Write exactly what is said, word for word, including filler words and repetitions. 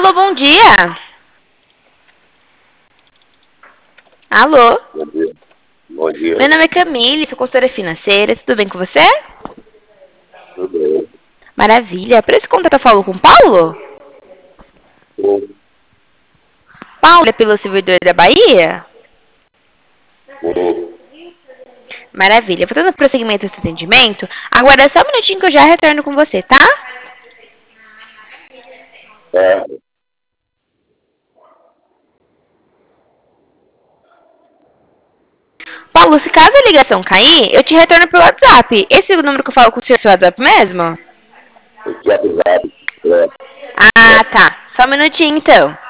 Alô, bom dia. Alô? Bom dia. Bom dia. Meu nome é Camille, sou consultora financeira. Tudo bem com você? Tudo bem? Maravilha. Para esse contato eu falo com o Paulo? Sim. Paulo é pelo servidor da Bahia? Sim. Maravilha. Vou dando prosseguimento a esse atendimento. Aguarda só um minutinho que eu já retorno com você, tá? É. Paulo, se caso a ligação cair, eu te retorno pelo WhatsApp. Esse é o número que eu falo com o seu WhatsApp mesmo? O que é pesado? É. Ah, tá. Só um minutinho, então.